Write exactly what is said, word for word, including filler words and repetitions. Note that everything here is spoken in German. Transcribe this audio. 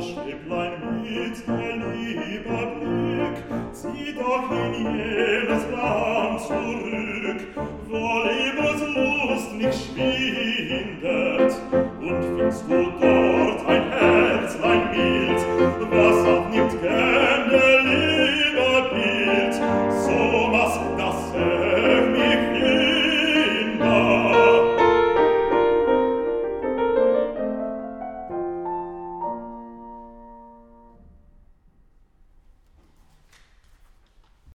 Schäpplein mit der lieber Blick, zieh doch in jenes Land zurück, wo Lebenslust nicht schwindet, und findest du